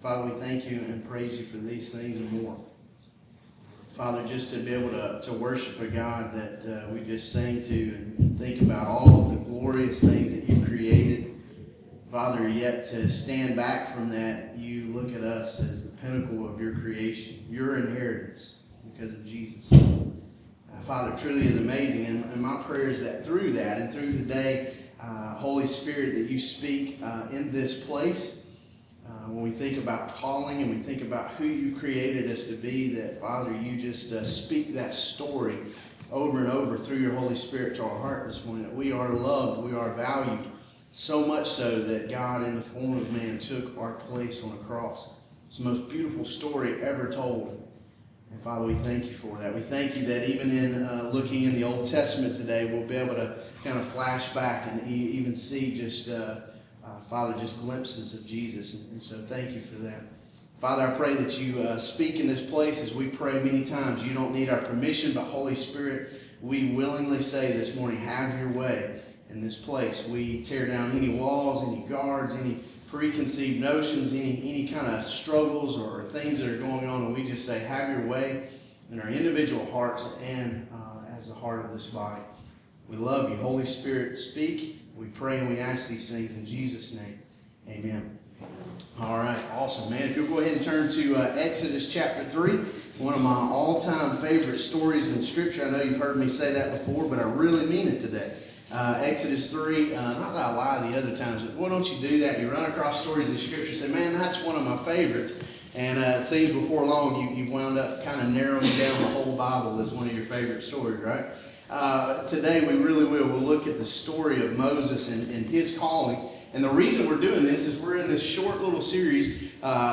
Father, we thank you and praise you for these things and more. Father, just to be able to worship a God that we just sing to and think about all of the glorious things that you created. Father, yet to stand back from that, you look at us as the pinnacle of your creation, your inheritance because of Jesus. Father, it truly is amazing. And my prayer is that through that and through today, Holy Spirit, that you speak in this place. When we think about calling and we think about who you've created us to be, that, Father, you just speak that story over and over through your Holy Spirit to our heart this morning, that we are loved, we are valued, so much so that God, in the form of man, took our place on a cross. It's the most beautiful story ever told. And, Father, we thank you for that. We thank you that even in looking in the Old Testament today, we'll be able to kind of flash back and even see just... Father, just glimpses of Jesus, and so thank you for that. Father, I pray that you speak in this place as we pray many times. You don't need our permission, but Holy Spirit, we willingly say this morning, have your way in this place. We tear down any walls, any guards, any preconceived notions, any kind of struggles or things that are going on, and we just say, have your way in our individual hearts and as the heart of this body. We love you. Holy Spirit, speak. We pray and we ask these things in Jesus' name. Amen. All right, awesome, man. If you'll go ahead and turn to Exodus chapter 3, one of my all-time favorite stories in Scripture. I know you've heard me say that before, but I really mean it today. Exodus 3, not that I lie the other times, but boy, don't you do that. You run across stories in Scripture and say, man, that's one of my favorites. And it seems before long you've wound up kind of narrowing down the whole Bible as one of your favorite stories, right? Today we really will. We'll look at the story of Moses and his calling. And the reason we're doing this is we're in this short little series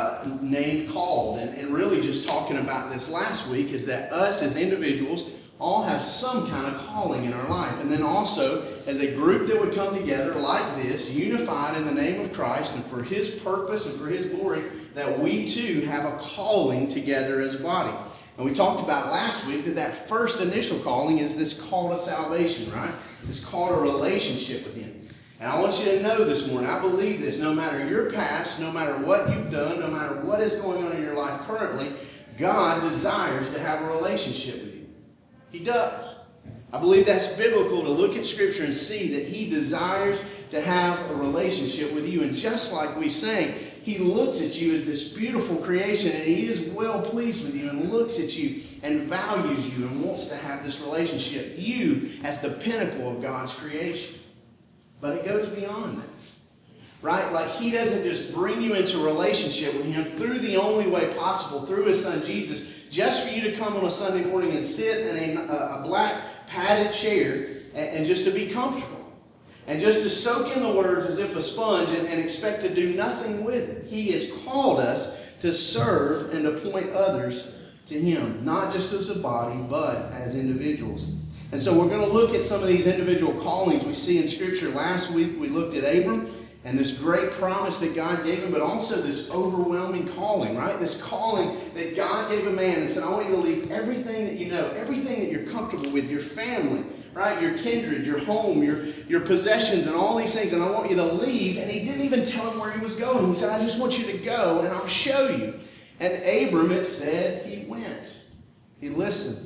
named Called. And really just talking about this last week is that us as individuals all have some kind of calling in our life. And then also as a group that would come together like this, unified in the name of Christ and for his purpose and for his glory, that we too have a calling together as a body. And we talked about last week that first initial calling is this call to salvation, right? This call to relationship with him. And I want you to know this morning, I believe this, no matter your past, no matter what you've done, no matter what is going on in your life currently, God desires to have a relationship with you. He does. I believe that's biblical to look at Scripture and see that he desires to have a relationship with you. And just like we sang, he looks at you as this beautiful creation, and he is well pleased with you and looks at you and values you and wants to have this relationship. You as the pinnacle of God's creation. But it goes beyond that. Right? Like he doesn't just bring you into a relationship with him through the only way possible, through his son Jesus, just for you to come on a Sunday morning and sit in a black padded chair and just to be comfortable. And just to soak in the words as if a sponge and expect to do nothing with it. He has called us to serve and to point others to him. Not just as a body, but as individuals. And so we're going to look at some of these individual callings we see in Scripture. Last week we looked at Abram and this great promise that God gave him, but also this overwhelming calling, right? This calling that God gave a man and said, I want you to leave everything that you know, everything that you're comfortable with, your family, right? Your kindred, your home, your possessions, and all these things, and I want you to leave. And he didn't even tell him where he was going. He said, I just want you to go, and I'll show you. And Abram, it said, he went. He listened.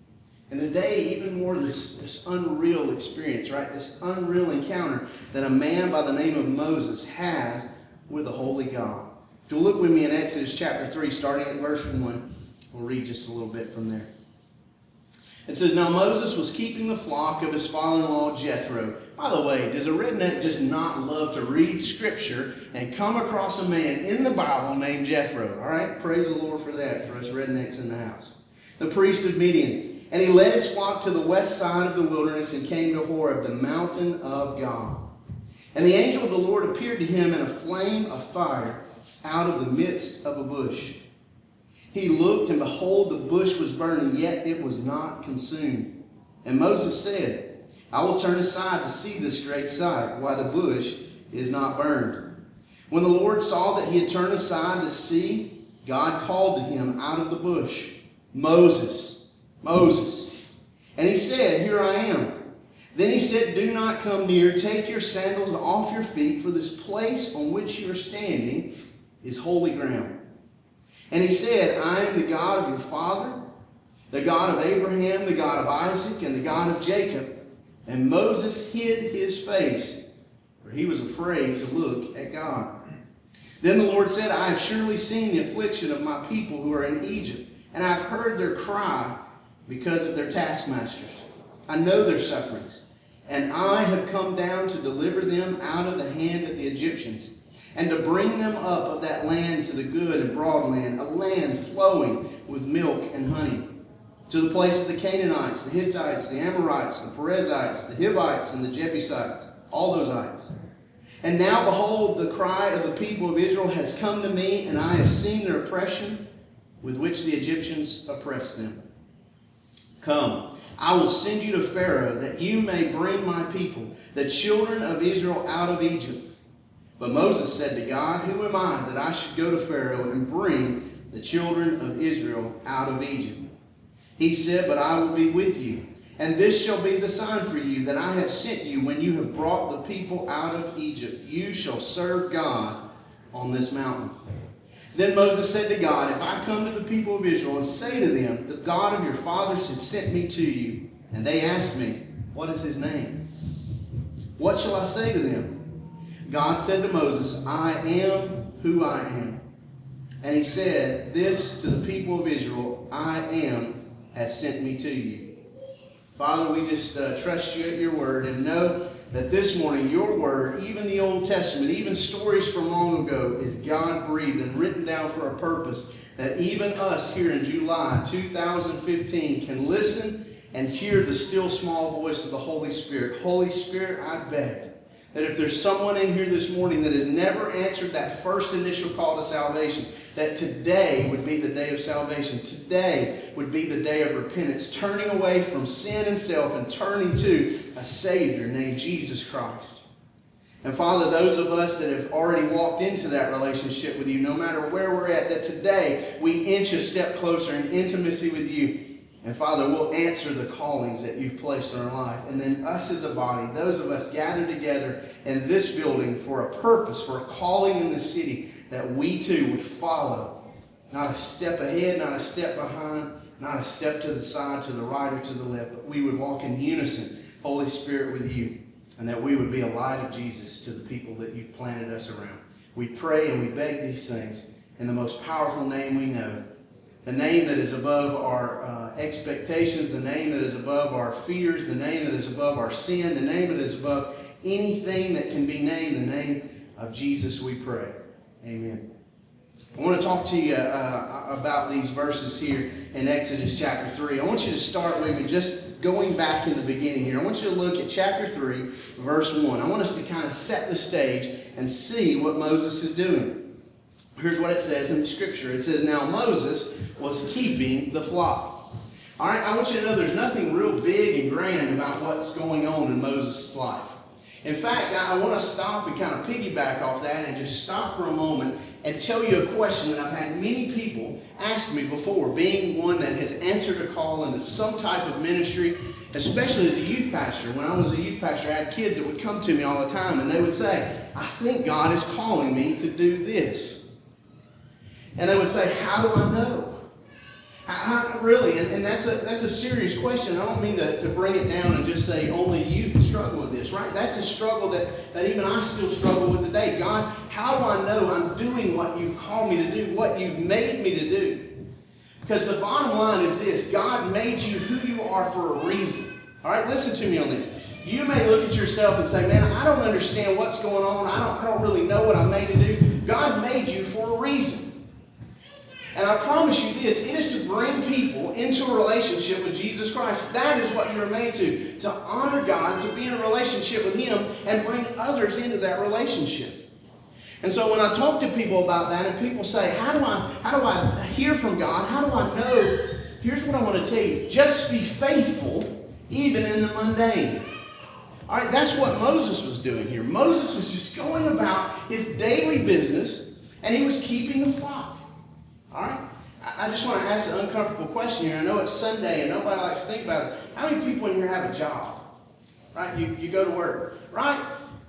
And today, even more, this unreal experience, right? This unreal encounter that a man by the name of Moses has with a holy God. If you'll look with me in Exodus chapter 3, starting at verse 1, we'll read just a little bit from there. It says, Now Moses was keeping the flock of his father-in-law Jethro. By the way, does a redneck just not love to read Scripture and come across a man in the Bible named Jethro? All right, praise the Lord for that, for us rednecks in the house. The priest of Midian. And he led his flock to the west side of the wilderness and came to Horeb, the mountain of God. And the angel of the Lord appeared to him in a flame of fire out of the midst of a bush. He looked, and behold, the bush was burning, yet it was not consumed. And Moses said, I will turn aside to see this great sight, why the bush is not burned. When the Lord saw that he had turned aside to see, God called to him out of the bush, Moses, Moses. And he said, Here I am. Then he said, Do not come near. Take your sandals off your feet, for this place on which you are standing is holy ground. And he said, I am the God of your father, the God of Abraham, the God of Isaac, and the God of Jacob. And Moses hid his face, for he was afraid to look at God. Then the Lord said, I have surely seen the affliction of my people who are in Egypt, and I have heard their cry because of their taskmasters. I know their sufferings, and I have come down to deliver them out of the hand of the Egyptians, and to bring them up of that land to the good and broad land, a land flowing with milk and honey, to the place of the Canaanites, the Hittites, the Amorites, the Perizzites, the Hivites, and the Jebusites, all those ites. And now, behold, the cry of the people of Israel has come to me, and I have seen their oppression with which the Egyptians oppressed them. Come, I will send you to Pharaoh, that you may bring my people, the children of Israel, out of Egypt. But Moses said to God, who am I that I should go to Pharaoh and bring the children of Israel out of Egypt? He said, but I will be with you, and this shall be the sign for you that I have sent you when you have brought the people out of Egypt. You shall serve God on this mountain. Then Moses said to God, if I come to the people of Israel and say to them, the God of your fathers has sent me to you, and they ask me, what is his name? What shall I say to them? God said to Moses, I am who I am. And he said this to the people of Israel, I am has sent me to you. Father, we just trust you at your word and know that this morning your word, even the Old Testament, even stories from long ago, is God-breathed and written down for a purpose that even us here in July 2015 can listen and hear the still small voice of the Holy Spirit. Holy Spirit, I beg that if there's someone in here this morning that has never answered that first initial call to salvation, that today would be the day of salvation. Today would be the day of repentance, turning away from sin and self and turning to a Savior named Jesus Christ. And Father, those of us that have already walked into that relationship with you, no matter where we're at, that today we inch a step closer in intimacy with you. And Father, we'll answer the callings that you've placed in our life. And then us as a body, those of us gathered together in this building for a purpose, for a calling in the city, that we too would follow. Not a step ahead, not a step behind, not a step to the side, to the right or to the left, but we would walk in unison, Holy Spirit, with you. And that we would be a light of Jesus to the people that you've planted us around. We pray and we beg these things in the most powerful name we know. The name that is above our expectations, the name that is above our fears, the name that is above our sin, the name that is above anything that can be named, the name of Jesus we pray. Amen. I want to talk to you about these verses here in Exodus chapter 3. I want you to start with me just going back in the beginning here. I want you to look at chapter 3, verse 1. I want us to kind of set the stage and see what Moses is doing. Here's what it says in the scripture. It says, now Moses was keeping the flock. All right, I want you to know there's nothing real big and grand about what's going on in Moses' life. In fact, I want to stop and kind of piggyback off that and just stop for a moment and tell you a question that I've had many people ask me before, being one that has answered a call into some type of ministry, especially as a youth pastor. When I was a youth pastor, I had kids that would come to me all the time and they would say, I think God is calling me to do this. And they would say, how do I know? Really? And that's a serious question. I don't mean to bring it down and just say only youth struggle with this, right? That's a struggle that even I still struggle with today. God, how do I know I'm doing what you've called me to do, what you've made me to do? Because the bottom line is this. God made you who you are for a reason. All right, listen to me on this. You may look at yourself and say, man, I don't understand what's going on. I don't really know what I'm made to do. God made you for a reason. And I promise you this, it is to bring people into a relationship with Jesus Christ. That is what you're made to honor God, to be in a relationship with Him, and bring others into that relationship. And so when I talk to people about that, and people say, how do I hear from God? How do I know? Here's what I want to tell you. Just be faithful, even in the mundane. All right, that's what Moses was doing here. Moses was just going about his daily business, and he was keeping the flock. All right? I just want to ask an uncomfortable question here. I know it's Sunday and nobody likes to think about it. How many people in here have a job? Right? You go to work. Right?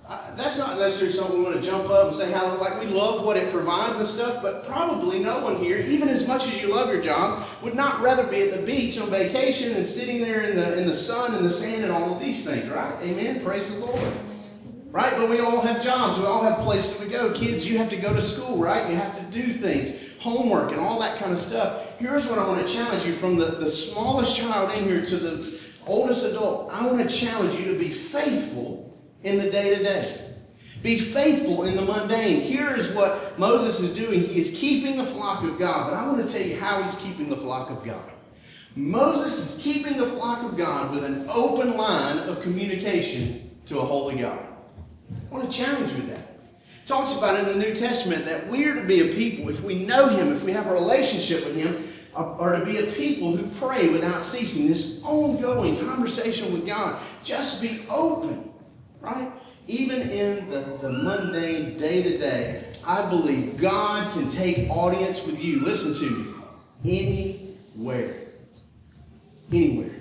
That's not necessarily something we want to jump up and say how like we love what it provides and stuff, but probably no one here, even as much as you love your job, would not rather be at the beach on vacation and sitting there in the sun and the sand and all of these things, right? Amen. Praise the Lord. Right? But we all have jobs. We all have places to go. Kids, you have to go to school, right? You have to do things, homework and all that kind of stuff. Here's what I want to challenge you from the smallest child in here to the oldest adult. I want to challenge you to be faithful in the day-to-day. Be faithful in the mundane. Here is what Moses is doing. He is keeping the flock of God. But I want to tell you how he's keeping the flock of God. Moses is keeping the flock of God with an open line of communication to a holy God. I want to challenge you with that. It talks about in the New Testament that we are to be a people, if we know him, if we have a relationship with him, are to be a people who pray without ceasing. This ongoing conversation with God. Just be open. Right? Even in the mundane day-to-day, I believe God can take audience with you. Listen to me. Anywhere. Anywhere.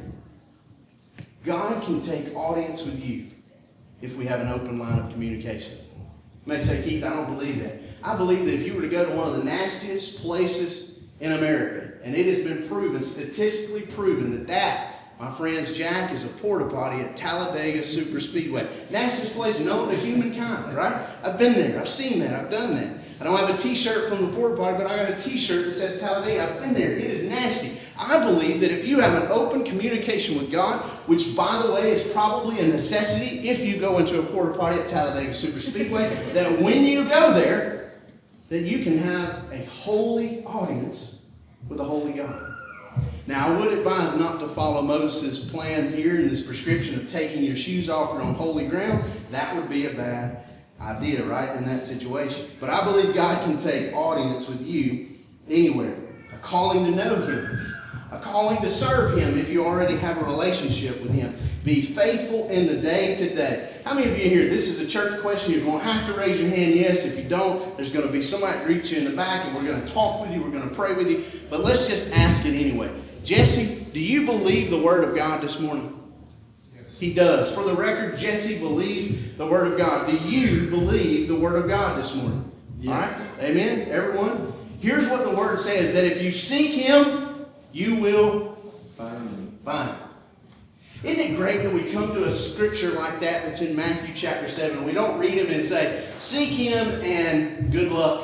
God can take audience with you if we have an open line of communication. You may say, Keith, I don't believe that. I believe that if you were to go to one of the nastiest places in America, and it has been proven, statistically proven, that my friends, Jack is a porta potty at Talladega Super Speedway. Nastiest place known to humankind, right? I've been there. I've seen that. I've done that. I don't have a t-shirt from the porta potty, but I got a t-shirt that says Talladega. I've been there. It is nasty. I believe that if you have an open communication with God, which, by the way, is probably a necessity if you go into a porta potty at Talladega Super Speedway, that when you go there, that you can have a holy audience with a holy God. Now, I would advise not to follow Moses' plan here in this prescription of taking your shoes off or on holy ground. That would be a bad idea, right, in that situation. But I believe God can take audience with you anywhere. A calling to know him. A calling to serve him if you already have a relationship with him. Be faithful in the day-to-day. How many of you here, this is a church question, you're going to have to raise your hand yes. If you don't, there's going to be somebody greet you in the back and we're going to talk with you, we're going to pray with you. But let's just ask it anyway. Jesse, do you believe the Word of God this morning? Yes. He does. For the record, Jesse believes the Word of God. Do you believe the Word of God this morning? Yes. All right? Amen? Everyone? Here's what the Word says, that if you seek him, you will find him. Isn't it great that we come to a scripture like that that's in Matthew chapter 7? We don't read him and say, seek him and good luck.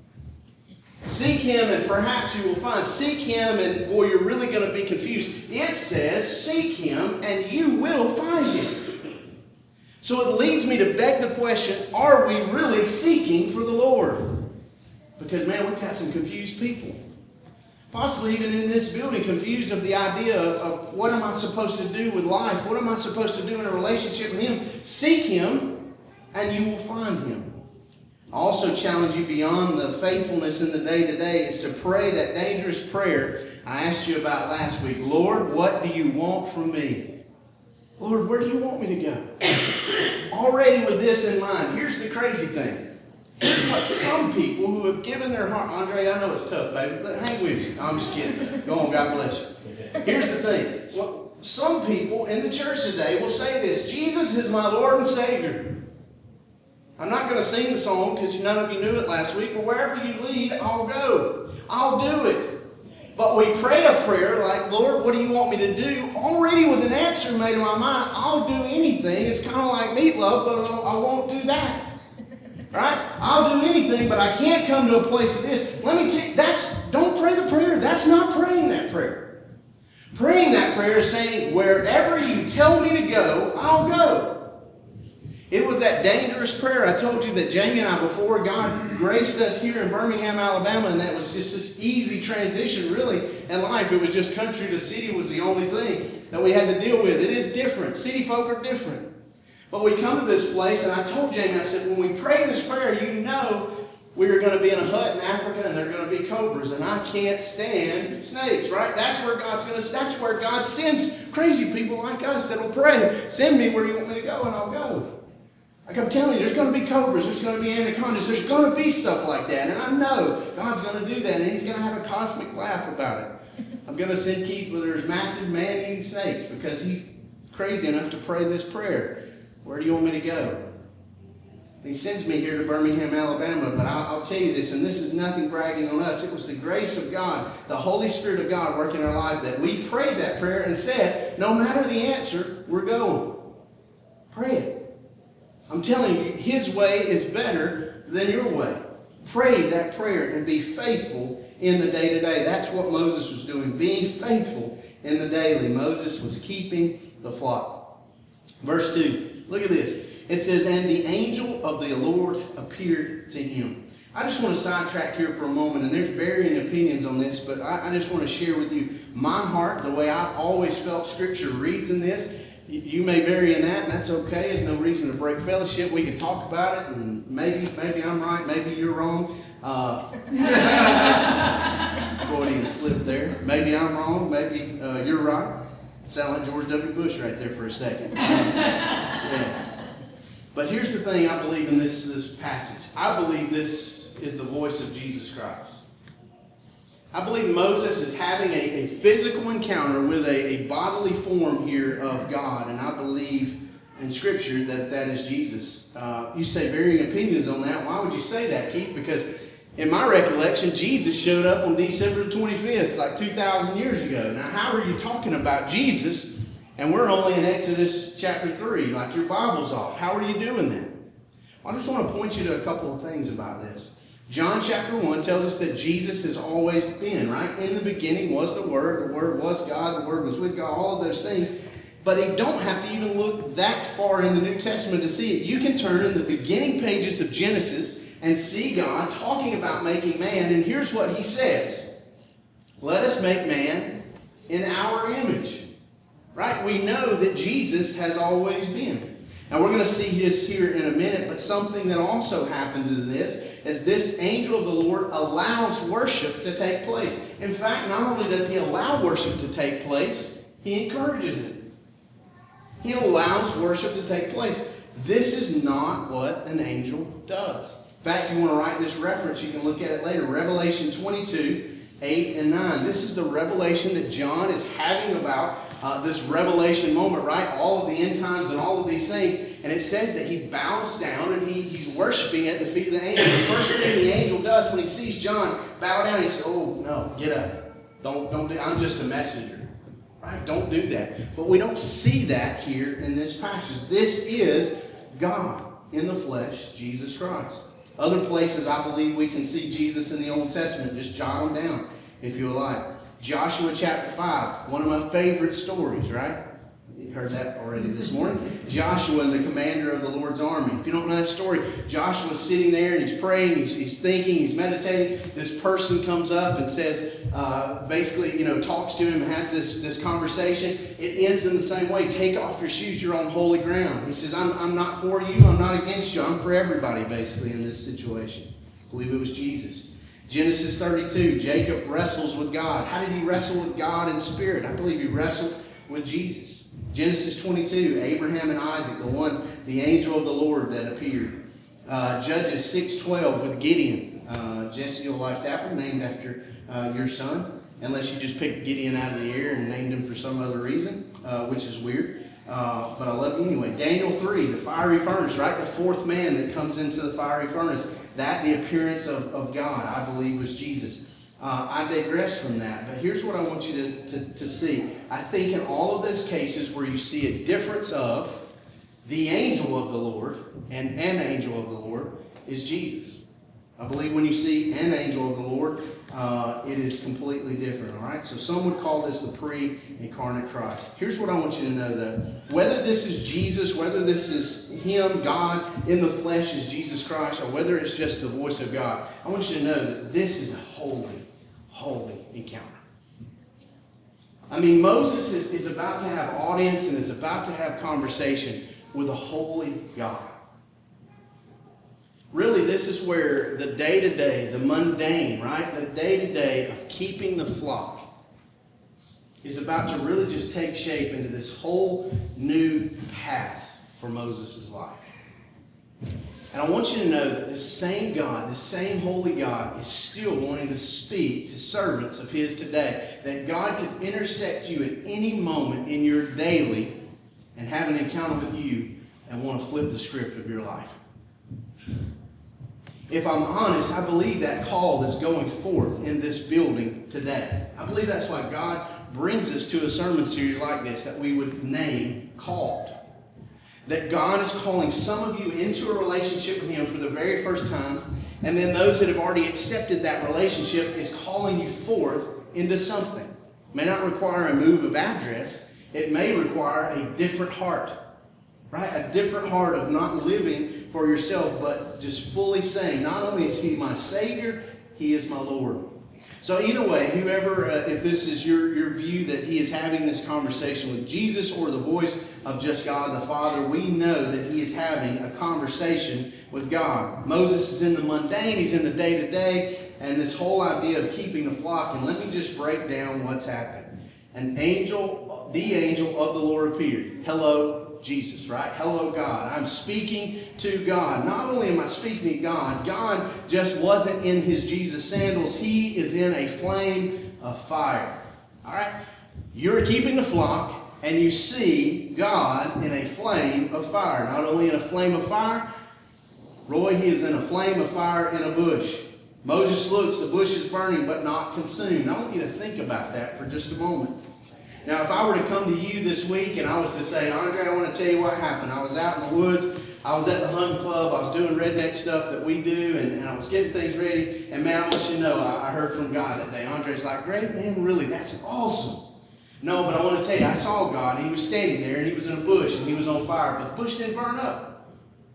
Seek him and perhaps you will find. Seek him and, boy, you're really going to be confused. It says, seek him and you will find him. So it leads me to beg the question, are we really seeking for the Lord? Because, man, we've got some confused people. Possibly even in this building, confused of the idea of what am I supposed to do with life? What am I supposed to do in a relationship with him? Seek him and you will find him. I also challenge you beyond the faithfulness in the day-to-day is to pray that dangerous prayer I asked you about last week. Lord, what do you want from me? Lord, where do you want me to go? Already with this in mind, here's the crazy thing. Here's what some people who have given their heart, Andre, I know it's tough, baby, but hang with me. I'm just kidding. Go on, God bless you. Here's the thing. Well, some people in the church today will say this, Jesus is my Lord and Savior. I'm not going to sing the song because none of you knew it last week, but wherever you lead, I'll go. I'll do it. But we pray a prayer like, Lord, what do you want me to do? Already with an answer made in my mind, I'll do anything. It's kind of like meatloaf, but I won't do that. Right? I'll do anything, but I can't come to a place of this. Let me tell you, don't pray the prayer. That's not praying that prayer. Praying that prayer is saying, wherever you tell me to go, I'll go. It was that dangerous prayer I told you that Jamie and I, before God graced us here in Birmingham, Alabama, and that was just this easy transition, really, in life. It was just country to city was the only thing that we had to deal with. It is different. City folk are different. But we come to this place, and I told Jamie, I said, when we pray this prayer, you know we're going to be in a hut in Africa, and there are going to be cobras, and I can't stand snakes, right? That's where that's where God sends crazy people like us that will pray. Send me where you want me to go, and I'll go. Like I'm telling you, there's going to be cobras, there's going to be anacondas, there's going to be stuff like that. And I know God's going to do that, and he's going to have a cosmic laugh about it. I'm going to send Keith where there's massive man-eating snakes because he's crazy enough to pray this prayer. Where do you want me to go? He sends me here to Birmingham, Alabama, but I'll tell you this, and this is nothing bragging on us. It was the grace of God, the Holy Spirit of God working in our life, that we prayed that prayer and said, no matter the answer, we're going. Pray it. I'm telling you, His way is better than your way. Pray that prayer and be faithful in the day-to-day. That's what Moses was doing, being faithful in the daily. Moses was keeping the flock. Verse 2, look at this. It says, and the angel of the Lord appeared to him. I just want to sidetrack here for a moment, and there's varying opinions on this, but I just want to share with you my heart, the way I've always felt Scripture reads in this. You may vary in that, and that's okay. There's no reason to break fellowship. We can talk about it, and maybe I'm right, maybe you're wrong. Freudian slip there. Maybe I'm wrong, maybe you're right. Sound like George W. Bush right there for a second. Yeah. But here's the thing I believe in this passage. I believe this is the voice of Jesus Christ. I believe Moses is having a physical encounter with a bodily form here of God, and I believe in Scripture that is Jesus. You say varying opinions on that. Why would you say that, Keith? Because in my recollection, Jesus showed up on December the 25th, like 2,000 years ago. Now, how are you talking about Jesus? And we're only in Exodus chapter 3, like your Bible's off. How are you doing that? I just want to point you to a couple of things about this. John chapter 1 tells us that Jesus has always been, right? In the beginning was the Word was God, the Word was with God, all of those things. But you don't have to even look that far in the New Testament to see it. You can turn in the beginning pages of Genesis and see God talking about making man, and here's what He says. Let us make man in our image. Right? We know that Jesus has always been. Now we're going to see this here in a minute, but something that also happens is this angel of the Lord allows worship to take place. In fact, not only does He allow worship to take place, He encourages it. He allows worship to take place. This is not what an angel does. In fact, you want to write this reference, you can look at it later. Revelation 22, 8 and 9. This is the revelation that John is having about this revelation moment, right? All of the end times and all of these things. And it says that he bows down and he's worshiping at the feet of the angel. The first thing the angel does when he sees John bow down, he says, oh, no, get up. Don't do, I'm just a messenger. Right? Don't do that. But we don't see that here in this passage. This is God in the flesh, Jesus Christ. Other places I believe we can see Jesus in the Old Testament. Just jot them down if you would like. Joshua chapter 5, one of my favorite stories, right? You heard that already this morning. Joshua and the commander of the Lord's army. If you don't know that story, Joshua's sitting there and he's praying, he's thinking, he's meditating. This person comes up and says, basically, talks to him, has this conversation. It ends in the same way. Take off your shoes, you're on holy ground. He says, I'm not for you, I'm not against you, I'm for everybody, basically, in this situation. I believe it was Jesus. Genesis 32, Jacob wrestles with God. How did he wrestle with God in spirit? I believe he wrestled with Jesus. Genesis 22, Abraham and Isaac, the angel of the Lord that appeared. Judges 6:12 with Gideon. Jesse, you'll like that one, named after your son. Unless you just picked Gideon out of the air and named him for some other reason, which is weird. But I love you anyway. Daniel 3, the fiery furnace, right? The fourth man that comes into the fiery furnace. That, the appearance of God, I believe, was Jesus. I digress from that, but here's what I want you to see. I think in all of those cases where you see a difference of the angel of the Lord and an angel of the Lord is Jesus. I believe when you see an angel of the Lord, it is completely different, all right? So some would call this the pre-incarnate Christ. Here's what I want you to know, though. Whether this is Jesus, whether this is Him, God in the flesh is Jesus Christ, or whether it's just the voice of God, I want you to know that this is a holy encounter. I mean, Moses is about to have audience and is about to have conversation with a holy God. Really, this is where the day-to-day, the mundane, right? The day-to-day of keeping the flock is about to really just take shape into this whole new path for Moses' life. And I want you to know that this same God, this same holy God, is still wanting to speak to servants of His today. That God could intersect you at any moment in your daily and have an encounter with you and want to flip the script of your life. If I'm honest, I believe that call is going forth in this building today. I believe that's why God brings us to a sermon series like this that we would name Called. That God is calling some of you into a relationship with Him for the very first time, and then those that have already accepted that relationship is calling you forth into something. It may not require a move of address. It may require a different heart, right? A different heart of not living for yourself, but just fully saying, not only is He my Savior, He is my Lord. So either way, whoever, if this is your view that He is having this conversation with Jesus or the voice of just God the Father, we know that He is having a conversation with God. Moses is in the mundane, he's in the day-to-day, and this whole idea of keeping the flock. And let me just break down what's happened. An angel, the angel of the Lord appeared. Hello, Jesus, right? Hello, God. I'm speaking to God. Not only am I speaking to God, God just wasn't in His Jesus sandals. He is in a flame of fire. All right? You're keeping the flock, and you see God in a flame of fire. Not only in a flame of fire, Roy, He is in a flame of fire in a bush. Moses looks, the bush is burning but not consumed. I want you to think about that for just a moment. Now, if I were to come to you this week and I was to say, Andre, I want to tell you what happened. I was out in the woods. I was at the hunting club. I was doing redneck stuff that we do, and I was getting things ready. And man, I want you to know, I heard from God that day. Andre's like, great, man, really, that's awesome. No, but I want to tell you, I saw God, and He was standing there, and He was in a bush, and He was on fire, but the bush didn't burn up.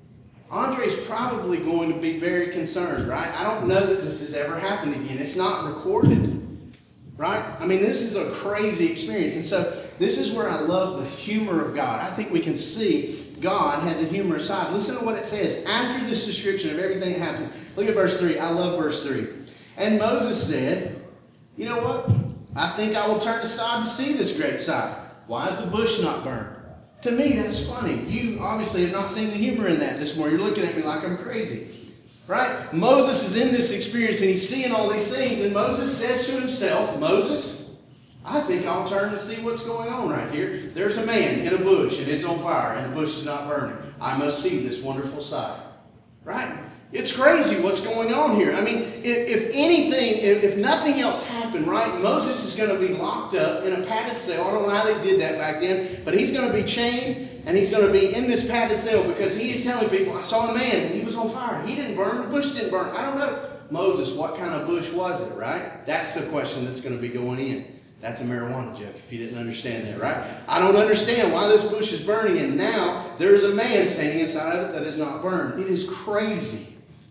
Andre's probably going to be very concerned, right? I don't know that this has ever happened again. It's not recorded. Right? I mean, this is a crazy experience. And so this is where I love the humor of God. I think we can see God has a humorous side. Listen to what it says. After this description of everything that happens, look at verse 3. I love verse 3. And Moses said, you know what? I think I will turn aside to see this great sight. Why is the bush not burned? To me, that's funny. You obviously have not seen the humor in that this morning. You're looking at me like I'm crazy. Right? Moses is in this experience and he's seeing all these things, and Moses says to himself, Moses, I think I'll turn and see what's going on right here. There's a man in a bush and it's on fire and the bush is not burning. I must see this wonderful sight. Right? It's crazy what's going on here. I mean, if anything, if nothing else happened, right, Moses is going to be locked up in a padded cell. I don't know how they did that back then, but he's going to be chained and he's going to be in this padded cell because he is telling people, I saw a man and he was on fire. He didn't burn. The bush didn't burn. I don't know. Moses, what kind of bush was it, right? That's the question that's going to be going in. That's a marijuana joke, if you didn't understand that, right? I don't understand why this bush is burning, and now there is a man standing inside of it that is not burned. It is crazy.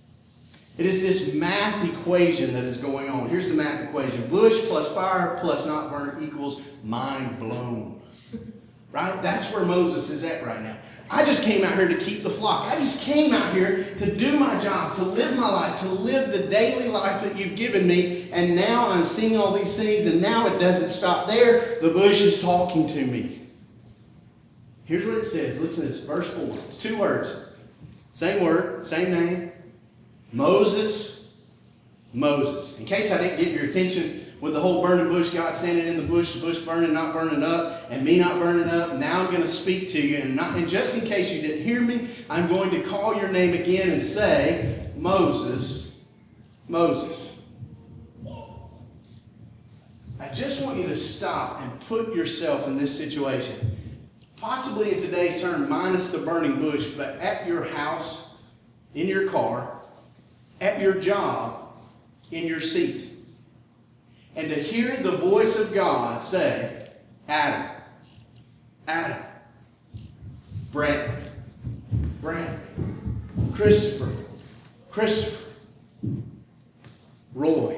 It is this math equation that is going on. Here's the math equation. Bush plus fire plus not burned equals mind blown. Right? That's where Moses is at right now. I just came out here to keep the flock. I just came out here to do my job, to live my life, to live the daily life that you've given me. And now I'm seeing all these things, and now it doesn't stop there. The bush is talking to me. Here's what it says. Listen to this. Verse 4. It's 2 words. Same word, same name. Moses, Moses. In case I didn't get your attention with the whole burning bush, God standing in the bush burning, not burning up, and me not burning up, now I'm going to speak to you. And just in case you didn't hear me, I'm going to call your name again and say, Moses, Moses. I just want you to stop and put yourself in this situation. Possibly in today's term, minus the burning bush, but at your house, in your car, at your job, in your seat. And to hear the voice of God say, Adam, Adam, Brandon, Christopher, Roy.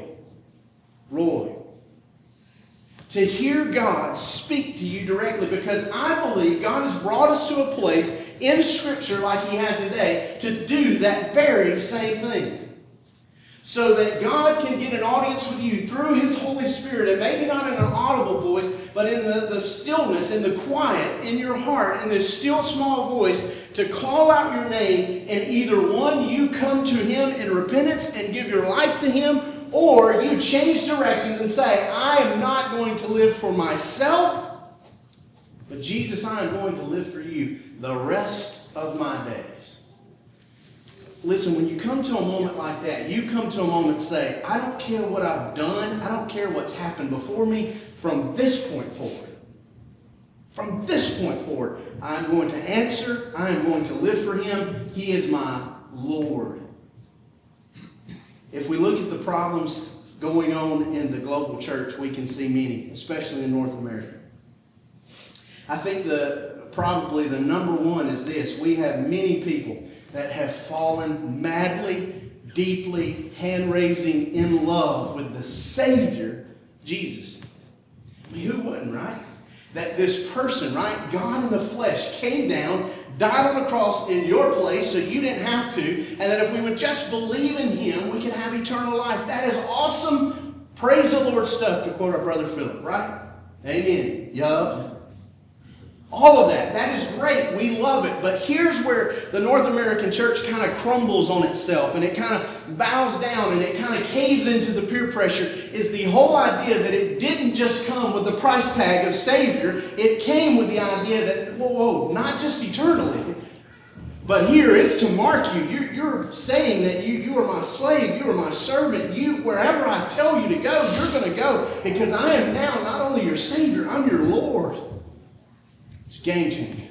To hear God speak to you directly, because I believe God has brought us to a place in Scripture like He has today to do that very same thing. So that God can get an audience with you through His Holy Spirit, and maybe not in an audible voice, but in the stillness, in the quiet, in your heart, in this still small voice, to call out your name, and either one, you come to Him in repentance and give your life to Him, or you change directions and say, I am not going to live for myself, but Jesus, I am going to live for you the rest of my days. listen, when you come to a moment like that, you come to a moment and say, I don't care what I've done. I don't care what's happened before me. From this point forward, I'm going to answer. I am going to live for Him. He is my Lord. If we look at the problems going on in the global church, we can see many, especially in North America. I think probably the number one is this. We have many people that have fallen madly, deeply, hand-raising in love with the Savior, Jesus. I mean, who wouldn't, right? That this person, right, God in the flesh, came down, died on the cross in your place so you didn't have to, and that if we would just believe in Him, we can have eternal life. That is awesome, praise the Lord stuff, to quote our brother Philip, right? Amen. Yup. All of that. That is great. We love it. But here's where the North American church kind of crumbles on itself, and it kind of bows down, and it kind of caves into the peer pressure, is the whole idea that it didn't just come with the price tag of Savior. It came with the idea that, whoa, not just eternally, but here it's to mark you. You're saying that you are my slave, you are my servant. Wherever I tell you to go, you're going to go, because I am now not only your Savior, I'm your Lord. It's a game changer.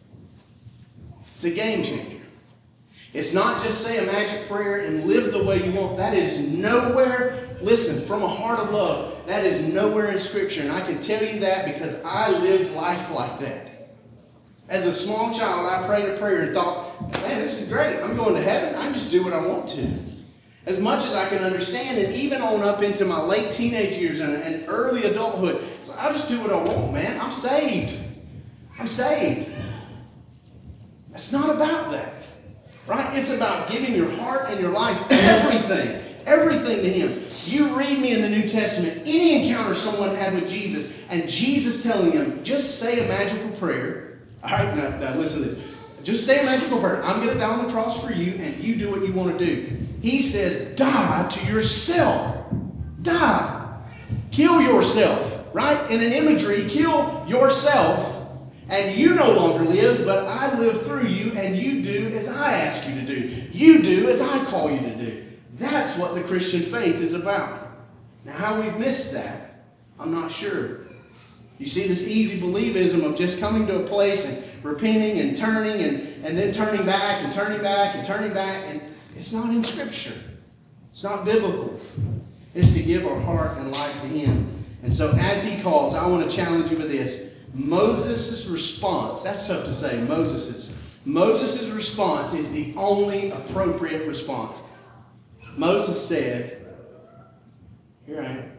It's a game changer. It's not just say a magic prayer and live the way you want. That is nowhere, listen, from a heart of love, that is nowhere in Scripture. And I can tell you that because I lived life like that. As a small child, I prayed a prayer and thought, man, this is great. I'm going to heaven. I can just do what I want to. As much as I can understand, and even on up into my late teenage years and early adulthood, I'll just do what I want, man. I'm saved. I'm saved. It's not about that, right? It's about giving your heart and your life, everything to Him. You read me in the New Testament, any encounter someone had with Jesus, and Jesus telling them, just say a magical prayer. All right, now listen to this. Just say a magical prayer. I'm going to die on the cross for you, and you do what you want to do. He says, die to yourself. Die. Kill yourself, right? In an imagery, kill yourself. And you no longer live, but I live through you, and you do as I ask you to do. You do as I call you to do. That's what the Christian faith is about. Now, how we've missed that, I'm not sure. You see this easy believism of just coming to a place and repenting and turning and then turning back and turning back and turning back. And it's not in Scripture. It's not biblical. It's to give our heart and life to Him. And so as He calls, I want to challenge you with this. Moses' response, that's tough to say, Moses' response is the only appropriate response. Moses said, here I am.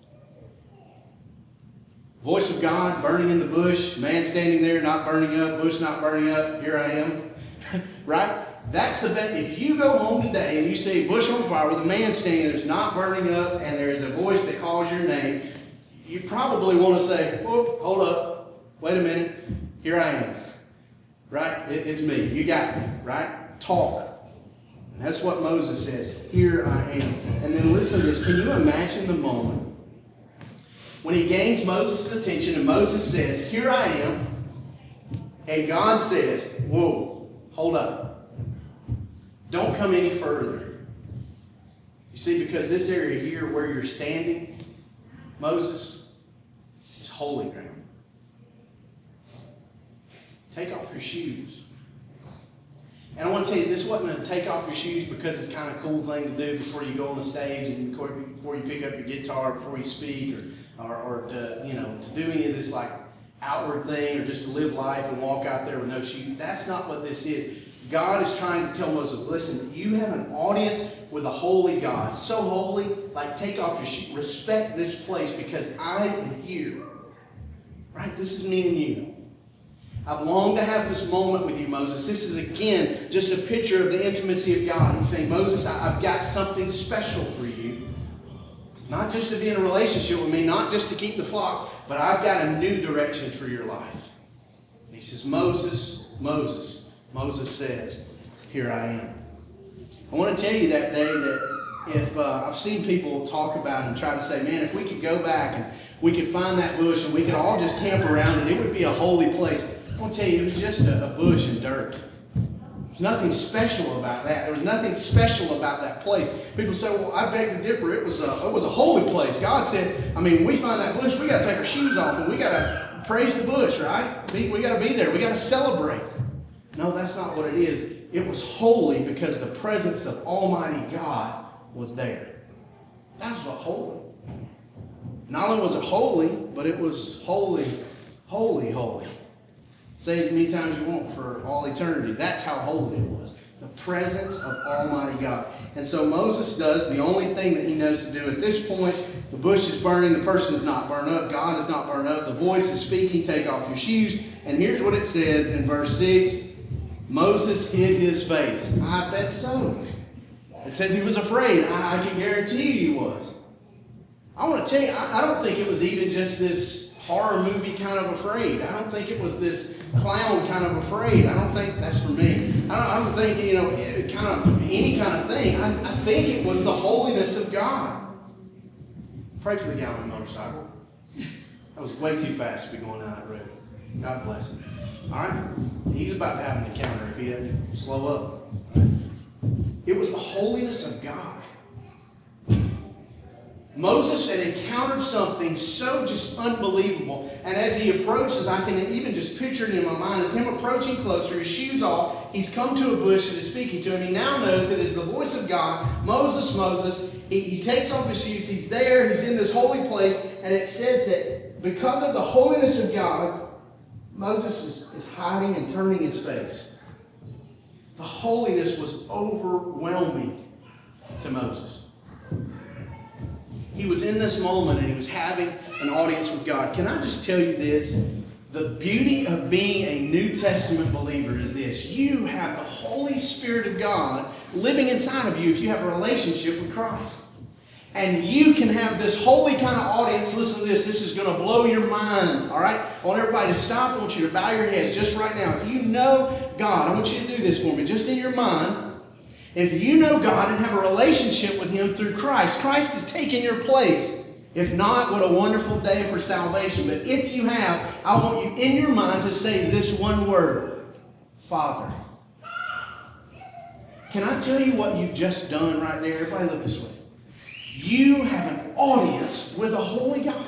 Voice of God burning in the bush, man standing there not burning up, bush not burning up, here I am. Right? That's the best. If you go home today and you see a bush on fire with a man standing there that's not burning up and there is a voice that calls your name, you probably want to say, whoop, hold up. Wait a minute. Here I am. Right? It's me. You got me. Right? Talk. And that's what Moses says. Here I am. And then listen to this. Can you imagine the moment when he gains Moses' attention and Moses says, here I am. And God says, whoa, hold up. Don't come any further. You see, because this area here where you're standing, Moses, is holy ground. Take off your shoes. And I want to tell you, this wasn't a take off your shoes because it's kind of a cool thing to do before you go on the stage and before you pick up your guitar, before you speak, or to, to do any of this like outward thing, or just to live life and walk out there with no shoes. That's not what this is. God is trying to tell Moses, listen, you have an audience with a holy God. So holy, like take off your shoes. Respect this place because I am here. Right? This is me and you. I've longed to have this moment with you, Moses. This is, again, just a picture of the intimacy of God. He's saying, Moses, I've got something special for you. Not just to be in a relationship with me, not just to keep the flock, but I've got a new direction for your life. And he says, Moses, Moses. Moses says, here I am. I want to tell you that day that if I've seen people talk about and try to say, man, if we could go back and we could find that bush and we could all just camp around it, it would be a holy place. I want to tell you, it was just a bush and dirt. There's nothing special about that. There was nothing special about that place. People say, well, I beg to differ. It was a holy place. God said, when we find that bush, we got to take our shoes off and we got to praise the bush, right? We got to be there. We got to celebrate. No, that's not what it is. It was holy because the presence of Almighty God was there. That's what holy. Not only was it holy, but it was holy, holy, holy. Say it as many times as you want for all eternity. That's how holy it was. The presence of Almighty God. And so Moses does the only thing that he knows to do at this point. The bush is burning. The person is not burned up. God is not burned up. The voice is speaking. Take off your shoes. And here's what it says in verse 6. Moses hid his face. I bet so. It says he was afraid. I can guarantee you he was. I want to tell you, I don't think it was even just this horror movie kind of afraid. I don't think it was this clown kind of afraid. I don't think that's for me. I don't think, kind of any kind of thing. I think it was the holiness of God. Pray for the guy on the motorcycle. That was way too fast to be going down that road. God bless him. All right? He's about to have an encounter if he doesn't slow up. It was the holiness of God. Moses had encountered something so just unbelievable. And as he approaches, I can even just picture it in my mind, as him approaching closer, his shoes off, he's come to a bush and is speaking to him. He now knows that it's the voice of God. Moses, Moses. He takes off his shoes. He's there. He's in this holy place. And it says that because of the holiness of God, Moses is hiding and turning his face. The holiness was overwhelming to Moses. He was in this moment and he was having an audience with God. Can I just tell you this? The beauty of being a New Testament believer is this. You have the Holy Spirit of God living inside of you if you have a relationship with Christ. And you can have this holy kind of audience. Listen to this. This is going to blow your mind. All right? I want everybody to stop. I want you to bow your heads just right now. If you know God, I want you to do this for me. Just in your mind. If you know God and have a relationship with Him through Christ, Christ has taken your place. If not, what a wonderful day for salvation. But if you have, I want you in your mind to say this one word. Father. Can I tell you what you've just done right there? Everybody look this way. You have an audience with a holy God.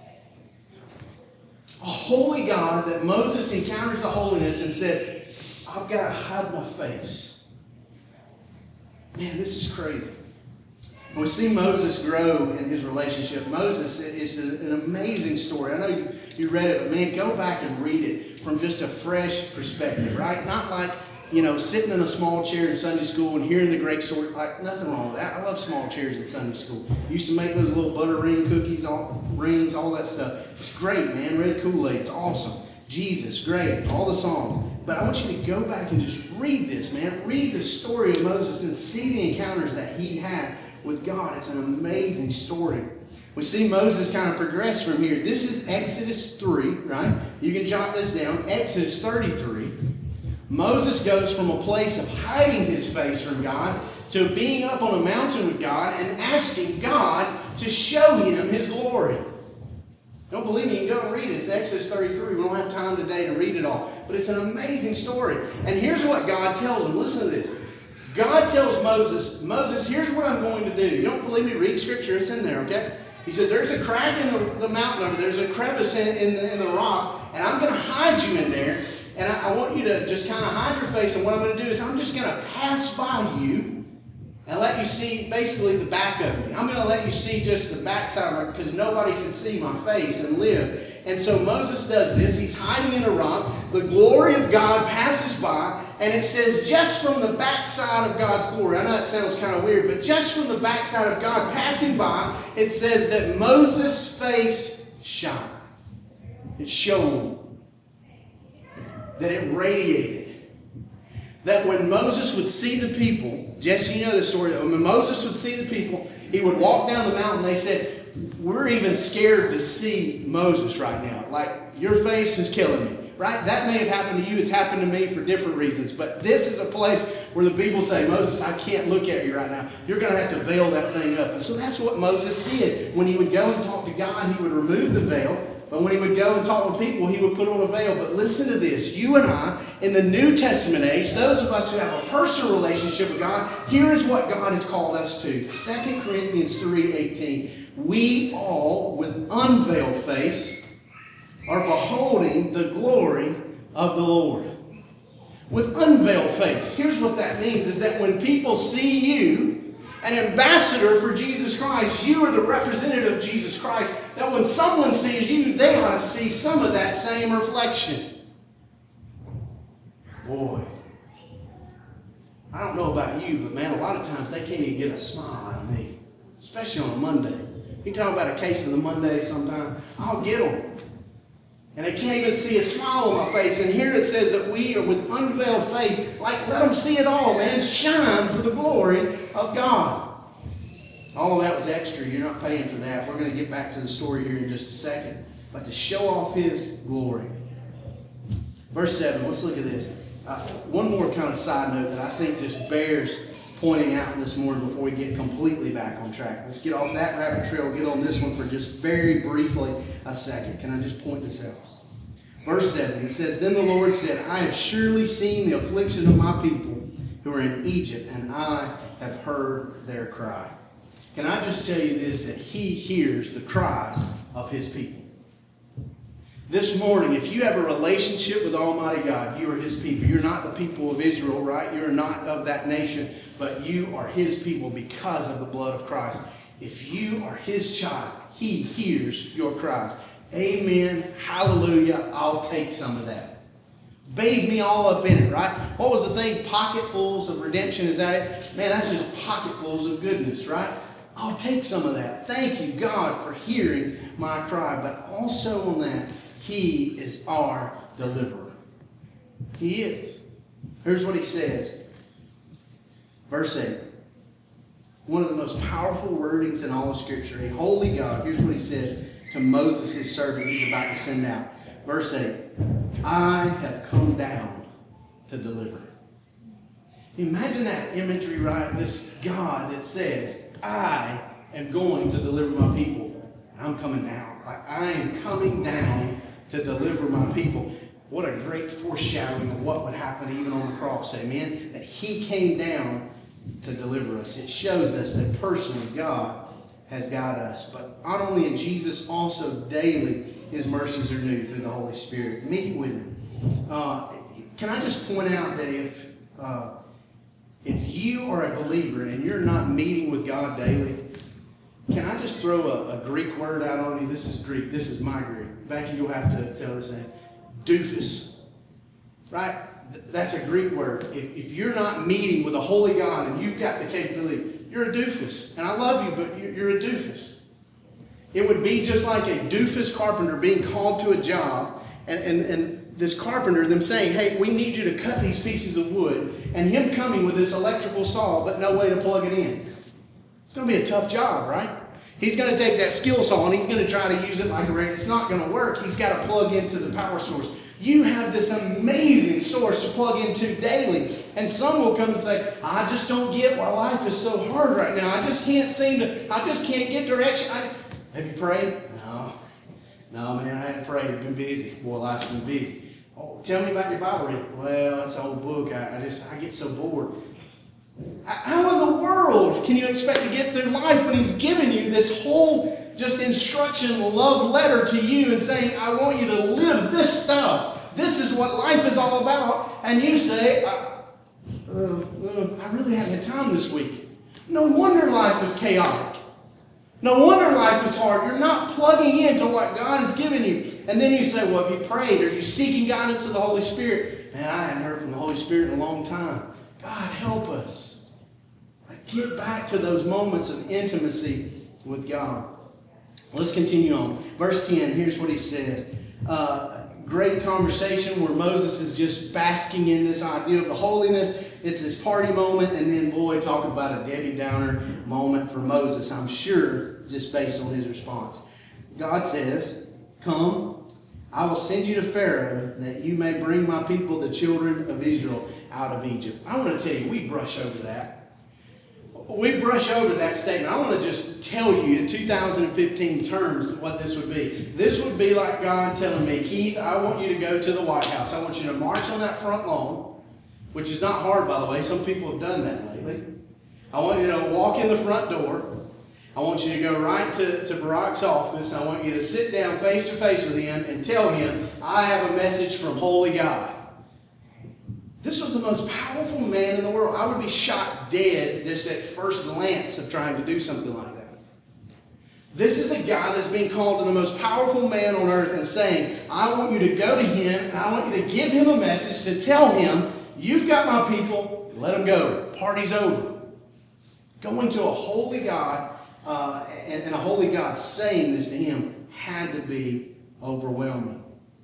A holy God that Moses encounters the holiness and says, I've got to hide my face. Man, this is crazy. When we see Moses grow in his relationship, Moses is an amazing story. I know you read it, but man, go back and read it from just a fresh perspective, right? Not like, sitting in a small chair in Sunday school and hearing the great story. Like, nothing wrong with that. I love small chairs in Sunday school. Used to make those little butter ring cookies, all that stuff. It's great, man. Red Kool-Aid, it's awesome. Jesus, great. All the songs. But I want you to go back and just read this, man. Read the story of Moses and see the encounters that he had with God. It's an amazing story. We see Moses kind of progress from here. This is Exodus 3, right? You can jot this down. Exodus 33. Moses goes from a place of hiding his face from God to being up on a mountain with God and asking God to show him His glory. Don't believe me? You can go and read it. It's Exodus 33. We don't have time today to read it all. But it's an amazing story. And here's what God tells him. Listen to this. God tells Moses, Moses, here's what I'm going to do. You don't believe me? Read Scripture. It's in there, okay? He said, there's a crack in the mountain over there. There's a crevice in the rock. And I'm going to hide you in there. And I want you to just kind of hide your face. And what I'm going to do is I'm just going to pass by you and let you see basically the back of me. I'm going to let you see just the backside of it because nobody can see my face and live. And so Moses does this. He's hiding in a rock. The glory of God passes by. And it says just from the backside of God's glory. I know that sounds kind of weird, but just from the backside of God passing by, it says that Moses' face shone. It shone. That it radiated. That when Moses would see the people, Jesse, you know the story. When Moses would see the people, he would walk down the mountain. They said, we're even scared to see Moses right now. Like, your face is killing me. Right? That may have happened to you. It's happened to me for different reasons. But this is a place where the people say, Moses, I can't look at you right now. You're going to have to veil that thing up. And so that's what Moses did. When he would go and talk to God, he would remove the veil. But when he would go and talk with people, he would put on a veil. But listen to this. You and I, in the New Testament age, those of us who have a personal relationship with God, here is what God has called us to. 2 Corinthians 3:18. We all, with unveiled face, are beholding the glory of the Lord. With unveiled face. Here's what that means, is that when people see you, an ambassador for Jesus Christ, you are the representative of Jesus Christ, that when someone sees you, they ought to see some of that same reflection. Boy, I don't know about you, but man, a lot of times they can't even get a smile out of me, especially on a Monday. You talk about a case of the Monday sometime, I'll get them. And they can't even see a smile on my face. And here it says that we are with unveiled face. Like, let them see it all, man. Shine for the glory of God. All of that was extra. You're not paying for that. We're going to get back to the story here in just a second. But to show off His glory. Verse 7, let's look at this. One more kind of side note that I think just bears pointing out this morning before we get completely back on track. Let's get off that rabbit trail, get on this one for just very briefly a second. Can I just point this out? Verse 7, it says, Then the Lord said, I have surely seen the affliction of my people who are in Egypt, and I have heard their cry. Can I just tell you this, that He hears the cries of His people? This morning, if you have a relationship with Almighty God, you are His people. You're not the people of Israel, right? You're not of that nation, but you are His people because of the blood of Christ. If you are His child, He hears your cries. Amen. Hallelujah. I'll take some of that. Bathe me all up in it, right? What was the thing? Pocketfuls of redemption. Is that it? Man, that's just pocketfuls of goodness, right? I'll take some of that. Thank you, God, for hearing my cry. But also on that, He is our deliverer. He is. Here's what He says. Verse 8. One of the most powerful wordings in all of Scripture. A holy God. Here's what He says to Moses, His servant, He's about to send out. Verse 8. I have come down to deliver. Imagine that imagery, right? This God that says, I am going to deliver my people. I'm coming down. I am coming down to deliver my people. What a great foreshadowing of what would happen even on the cross. Amen? That He came down to deliver us. It shows us that personally God has got us. But not only in Jesus, also daily His mercies are new through the Holy Spirit. Meet with Him. Can I just point out that if you are a believer and you're not meeting with God daily, can I just throw a Greek word out on you? This is Greek. This is my Greek. Becky, you'll have to tell this name. Doofus. Right? That's a Greek word. If you're not meeting with a holy God and you've got the capability, you're a doofus. And I love you, but you're a doofus. It would be just like a doofus carpenter being called to a job and this carpenter, them saying, hey, we need you to cut these pieces of wood, and him coming with this electrical saw but no way to plug it in. It's going to be a tough job, right? He's going to take that skill saw and he's going to try to use it like a regular. It's not going to work. He's got to plug into the power source. You have this amazing source to plug into daily. And some will come and say, I just don't get why life is so hard right now. I just can't get direction. Have you prayed? No, man, I haven't prayed. I've been busy. Boy, life's been busy. Oh, tell me about your Bible reading. Well, that's an old book. I get so bored. How in the world can you expect to get through life when He's given you this whole just instruction, love letter to you and saying, I want you to live this stuff. This is what life is all about. And you say, I really haven't had time this week. No wonder life is chaotic. No wonder life is hard. You're not plugging into what God has given you. And then you say, well, have you prayed? Are you seeking guidance of the Holy Spirit? Man, I haven't heard from the Holy Spirit in a long time. God, help us. Get back to those moments of intimacy with God. Let's continue on. Verse 10, here's what he says. Great conversation where Moses is just basking in this idea of the holiness. It's his party moment. And then, boy, talk about a Debbie Downer moment for Moses, I'm sure, just based on his response. God says, come, I will send you to Pharaoh that you may bring my people, the children of Israel, out of Egypt. I want to tell you, we brush over that. we brush over that statement. I want to just tell you in 2015 terms what this would be. This would be like God telling me, Keith, I want you to go to the White House. I want you to march on that front lawn, which is not hard, by the way. Some people have done that lately. I want you to walk in the front door. I want you to go right to Barack's office. I want you to sit down face to face with him and tell him, I have a message from Holy God. This was the most powerful man in the world. I would be shot dead just at first glance of trying to do something like that. This is a guy that's being called to the most powerful man on earth and saying, I want you to go to him and I want you to give him a message to tell him, you've got my people, let them go. Party's over. Going to a holy God and a holy God saying this to him had to be overwhelming.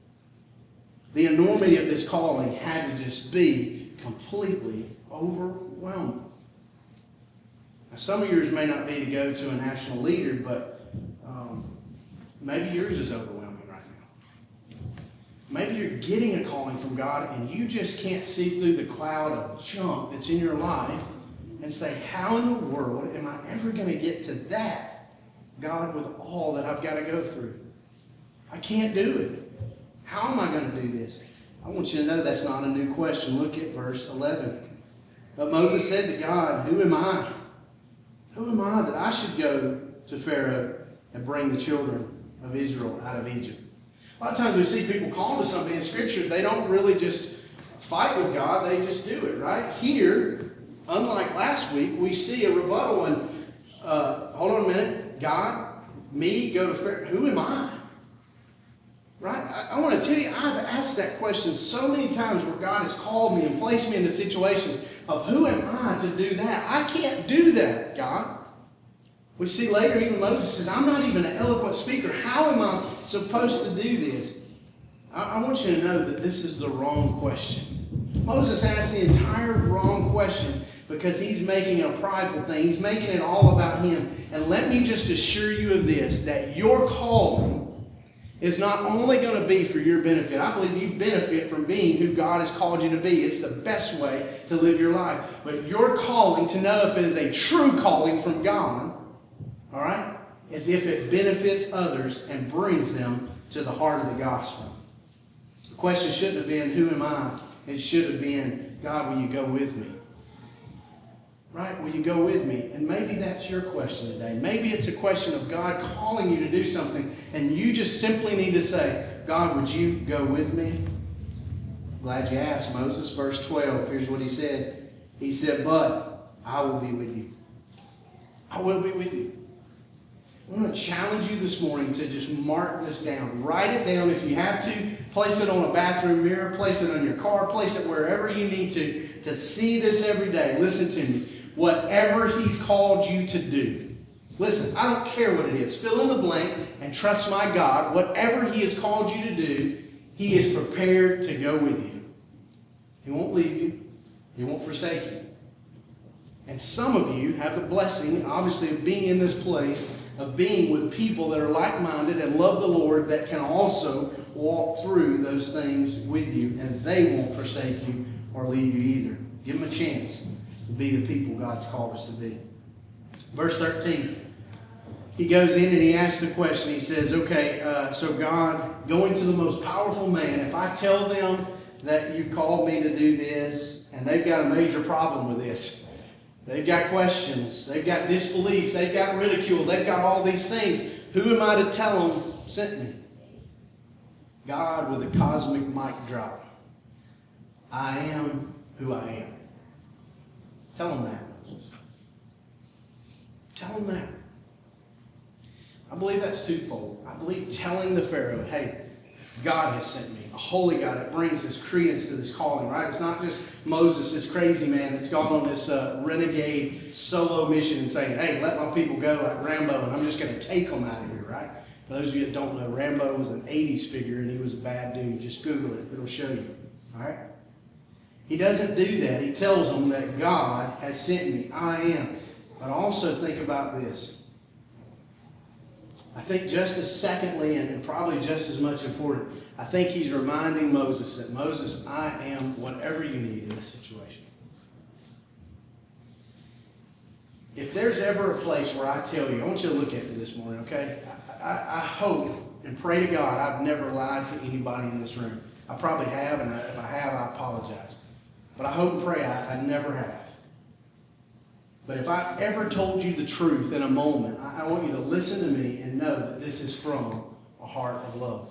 The enormity of this calling had to just be completely overwhelming. Now, some of yours may not be to go to a national leader, but maybe yours is overwhelming right now. Maybe you're getting a calling from God and you just can't see through the cloud of junk that's in your life and say, how in the world am I ever going to get to that, God, with all that I've got to go through? I can't do it. How am I going to do this? I want you to know that's not a new question. Look at verse 11. But Moses said to God, who am I? Who am I that I should go to Pharaoh and bring the children of Israel out of Egypt? A lot of times we see people called to something in Scripture, they don't really just fight with God, they just do it, right? Here, unlike last week, we see a rebuttal and, hold on a minute, God, me, go to Pharaoh, who am I? Right? I want to tell you, I've asked that question so many times where God has called me and placed me into situations of who am I to do that? I can't do that, God. We see later even Moses says, I'm not even an eloquent speaker. How am I supposed to do this? I want you to know that this is the wrong question. Moses asked the entire wrong question because he's making it a prideful thing. He's making it all about him. And let me just assure you of this, that your calling is not only going to be for your benefit. I believe you benefit from being who God has called you to be. It's the best way to live your life. But your calling, to know if it is a true calling from God, all right, is if it benefits others and brings them to the heart of the gospel. The question shouldn't have been, who am I? It should have been, God, will you go with me? Right? Will you go with me? And maybe that's your question today. Maybe it's a question of God calling you to do something, and you just simply need to say, God, would you go with me? Glad you asked, Moses. Verse 12, here's what he says. He said, but I will be with you. I will be with you. I want to challenge you this morning to just mark this down. Write it down if you have to. Place it on a bathroom mirror. Place it on your car. Place it wherever you need to see this every day. Listen to me. Whatever he's called you to do. Listen, I don't care what it is. Fill in the blank and trust my God. Whatever he has called you to do, he is prepared to go with you. He won't leave you. He won't forsake you. And some of you have the blessing, obviously, of being in this place, of being with people that are like-minded and love the Lord, that can also walk through those things with you, and they won't forsake you or leave you either. Give them a chance to be the people God's called us to be. Verse 13, he goes in and he asks the question. He says, okay, so God, going to the most powerful man, if I tell them that you've called me to do this, and they've got a major problem with this, they've got questions, they've got disbelief, they've got ridicule, they've got all these things, who am I to tell them sent me? God with a cosmic mic drop. I am who I am. Tell them that, Moses. Tell them that. I believe that's twofold. I believe telling the Pharaoh, hey, God has sent me. A holy God. It brings this credence to this calling, right? It's not just Moses, this crazy man that's gone on this renegade solo mission and saying, hey, let my people go like Rambo, and I'm just going to take them out of here, right? For those of you that don't know, Rambo was an 80s figure, and he was a bad dude. Just Google it. It'll show you, all right? He doesn't do that. He tells them that God has sent me. I am. But also think about this. I think just as secondly, and probably just as much important, I think he's reminding Moses that, Moses, I am whatever you need in this situation. If there's ever a place where I tell you, I want you to look at me this morning, okay? I hope and pray to God I've never lied to anybody in this room. I probably have, and if I have, I apologize. But I hope and pray I never have. But if I ever told you the truth in a moment, I want you to listen to me and know that this is from a heart of love.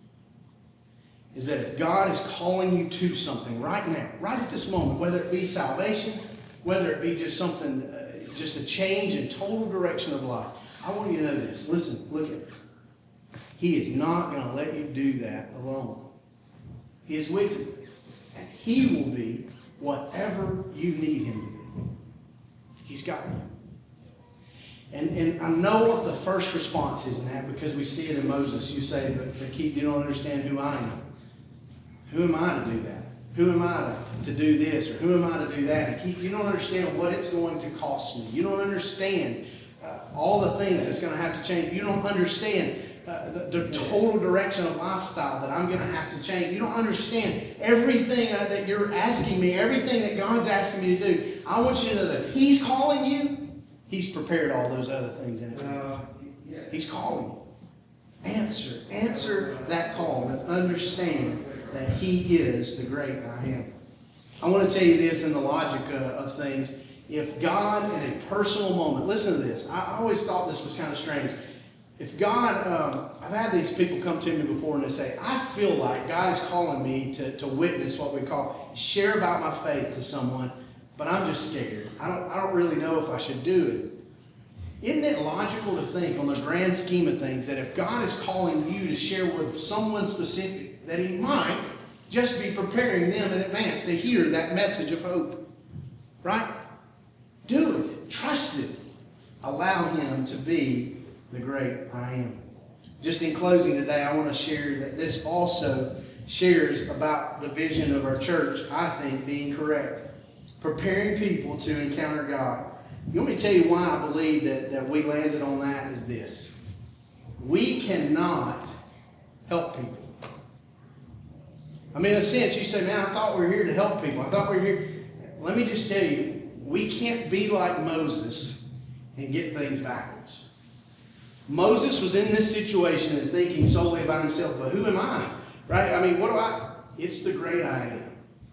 Is that if God is calling you to something right now, right at this moment, whether it be salvation, whether it be just something, just a change in total direction of life, I want you to know this. Listen, look at me. He is not going to let you do that alone. He is with you. And He will be whatever you need Him to be. He's got you. And I know what the first response is in that, because we see it in Moses. You say, but Keith, you don't understand who I am. Who am I to do that? Who am I to do this? Or who am I to do that? And Keith, you don't understand what it's going to cost me. You don't understand all the things that's going to have to change. You don't understand the total direction of lifestyle that I'm going to have to change. You don't understand everything that you're asking me, everything that God's asking me to do. I want you to know that if He's calling you, He's prepared all those other things in advance. He's calling you. Answer that call and understand that He is the great I am. I want to tell you this in the logic of things. If God, in a personal moment, listen to this. I always thought this was kind of strange. If God, I've had these people come to me before and they say, I feel like God is calling me to witness what we call, share about my faith to someone, but I'm just scared. I don't really know if I should do it. Isn't it logical to think on the grand scheme of things that if God is calling you to share with someone specific, that He might just be preparing them in advance to hear that message of hope? Right? Do it. Trust it. Allow Him to be the great I am. Just in closing today, I want to share that this also shares about the vision of our church, I think, being correct. Preparing people to encounter God. You want me to tell you why I believe that we landed on that is this. We cannot help people. I mean, in a sense, you say, man, I thought we were here to help people. I thought we were here. Let me just tell you, we can't be like Moses and get things backwards. Moses was in this situation and thinking solely about himself, but who am I? Right? I mean, it's the great I am.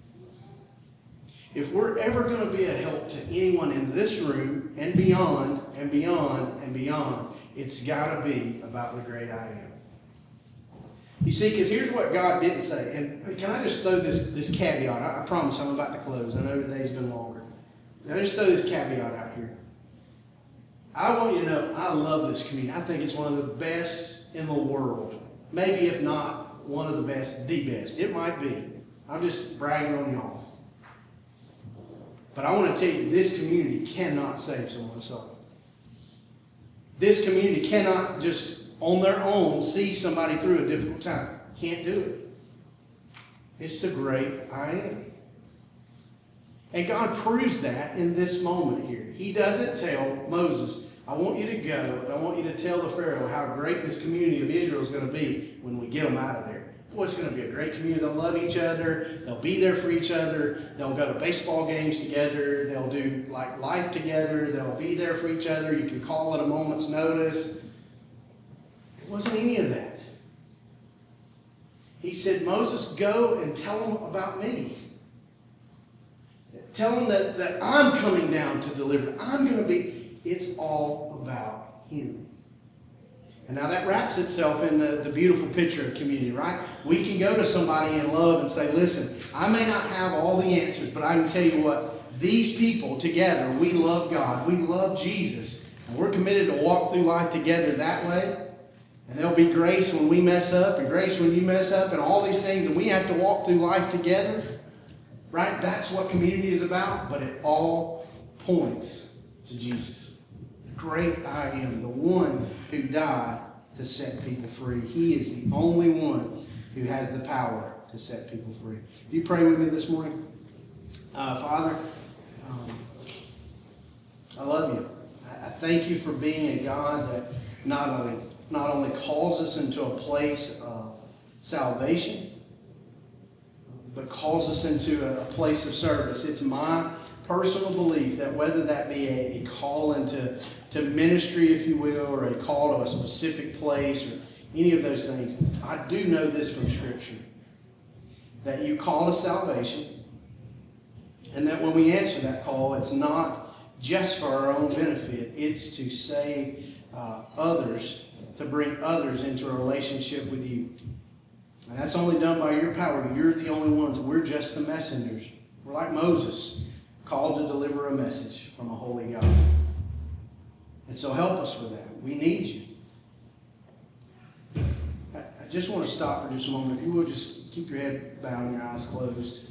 If we're ever going to be a help to anyone in this room and beyond and beyond and beyond, it's got to be about the great I am. You see, because here's what God didn't say. And can I just throw this caveat? I promise I'm about to close. I know today's been longer. Now just throw this caveat out here. I want you to know I love this community. I think it's one of the best in the world. Maybe if not one of the best, the best. It might be. I'm just bragging on y'all. But I want to tell you, this community cannot save someone's soul. This community cannot just on their own see somebody through a difficult time. Can't do it. It's the great I am. And God proves that in this moment here. He doesn't tell Moses, I want you to go and I want you to tell the Pharaoh how great this community of Israel is going to be when we get them out of there. Boy, it's going to be a great community. They'll love each other. They'll be there for each other. They'll go to baseball games together. They'll do like life together. They'll be there for each other. You can call at a moment's notice. It wasn't any of that. He said, Moses, go and tell them about me. Tell them that I'm coming down to deliver. I'm going to be. It's all about Him. And now that wraps itself in the beautiful picture of community, right? We can go to somebody in love and say, listen, I may not have all the answers, but I can tell you what, these people together, we love God, we love Jesus, and we're committed to walk through life together that way. And there'll be grace when we mess up, and grace when you mess up, and all these things, and we have to walk through life together, right? That's what community is about, but it all points to Jesus. Great I am, the one who died to set people free. He is the only one who has the power to set people free. Will you pray with me this morning? Father, I love you. I thank you for being a God that not only calls us into a place of salvation, but calls us into a place of service. It's my personal belief that whether that be a call into ministry, if you will, or a call to a specific place, or any of those things, I do know this from Scripture, that you call to salvation, and that when we answer that call, it's not just for our own benefit. It's to save others, to bring others into a relationship with you. And that's only done by your power. You're the only ones. We're just the messengers. We're like Moses, called to deliver a message from a holy God. And so help us with that. We need you. I just want to stop for just a moment. If you will, just keep your head bowed and your eyes closed.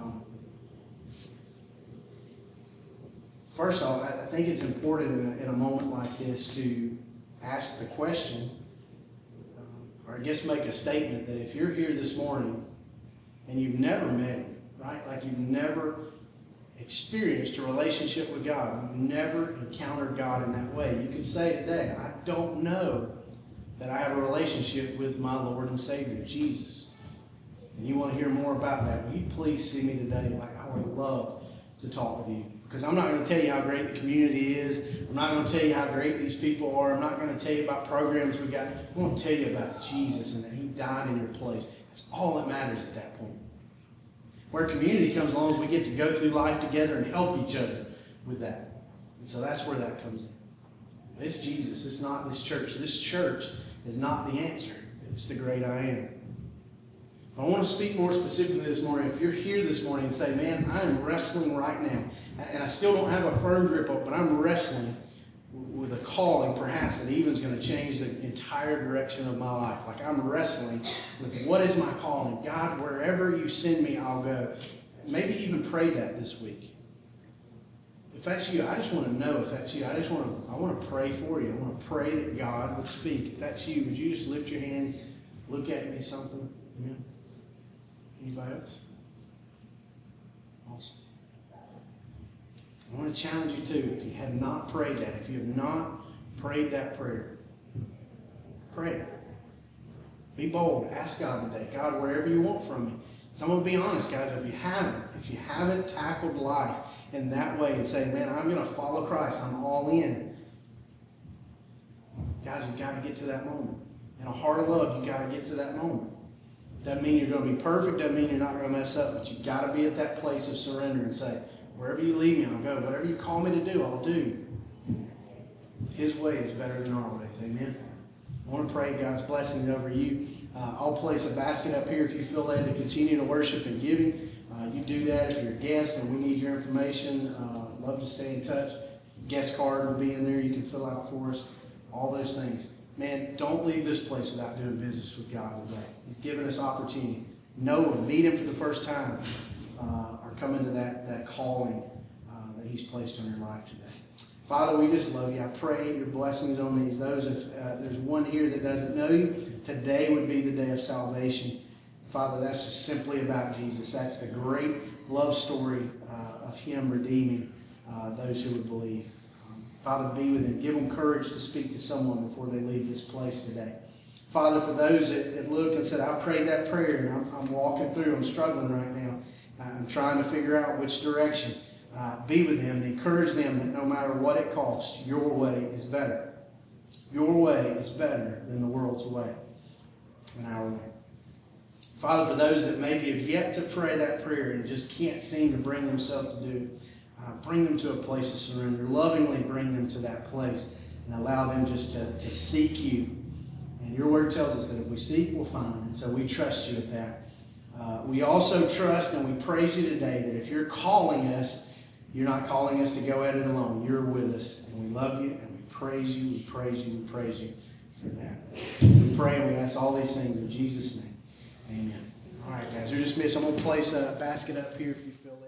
First off, I think it's important in a moment like this to ask the question, or I guess make a statement, that if you're here this morning and you've never met Him, right? Like you've never experienced a relationship with God, you've never encountered God in that way, you can say today, I don't know that I have a relationship with my Lord and Savior, Jesus. And you want to hear more about that, will you please see me today? Like, I would love to talk with you. Because I'm not going to tell you how great the community is. I'm not going to tell you how great these people are. I'm not going to tell you about programs we got. I want to tell you about Jesus and that He died in your place. That's all that matters at that point. Where community comes along is we get to go through life together and help each other with that. And so that's where that comes in. It's Jesus. It's not this church. This church is not the answer. It's the great I am. But I want to speak more specifically this morning. If you're here this morning and say, man, I am wrestling right now, and I still don't have a firm grip on it, but I'm wrestling with a calling perhaps that even is going to change the entire direction of my life. Like I'm wrestling with what is my calling. God, wherever you send me, I'll go. Maybe even pray that this week. If that's you, I just want to know if that's you. I want to pray for you. I want to pray that God would speak. If that's you, would you just lift your hand, look at me, something? Amen. Anybody else? Awesome. I want to challenge you too. If you have not prayed that, if you have not prayed that prayer, pray it. Be bold. Ask God today. God, wherever you want from me. So I'm going to be honest, guys. If you haven't tackled life in that way and say, man, I'm going to follow Christ. I'm all in. Guys, you've got to get to that moment. In a heart of love, you've got to get to that moment. Doesn't mean you're going to be perfect. Doesn't mean you're not going to mess up. But you've got to be at that place of surrender and say, wherever you lead me, I'll go. Whatever you call me to do, I'll do. His way is better than our ways. Amen. I want to pray God's blessings over you. I'll place a basket up here if you feel led to continue to worship and giving. You do that. If you're a guest and we need your information, love to stay in touch. Guest card will be in there. You can fill out for us. All those things. Man, don't leave this place without doing business with God today. He's given us opportunity. Know Him, meet Him for the first time, or come into that calling that He's placed on your life today. Father, we just love you. I pray your blessings on these. Those, if there's one here that doesn't know you, today would be the day of salvation. Father, that's just simply about Jesus. That's the great love story of Him redeeming those who would believe. Father, be with them. Give them courage to speak to someone before they leave this place today. Father, for those that looked and said, I prayed that prayer and I'm walking through, I'm struggling right now. I'm trying to figure out which direction. Be with them and encourage them that no matter what it costs, your way is better. Your way is better than the world's way and our way. Father, for those that maybe have yet to pray that prayer and just can't seem to bring themselves to do it, bring them to a place of surrender. Lovingly bring them to that place and allow them just to seek you. And your word tells us that if we seek, we'll find. And so we trust you at that. We also trust and we praise you today that if you're calling us, you're not calling us to go at it alone. You're with us. And we love you and we praise you, we praise you, we praise you for that. We pray and we ask all these things in Jesus' name. Amen. All right, guys, you're dismissed. I'm going to place a basket up here if you feel that.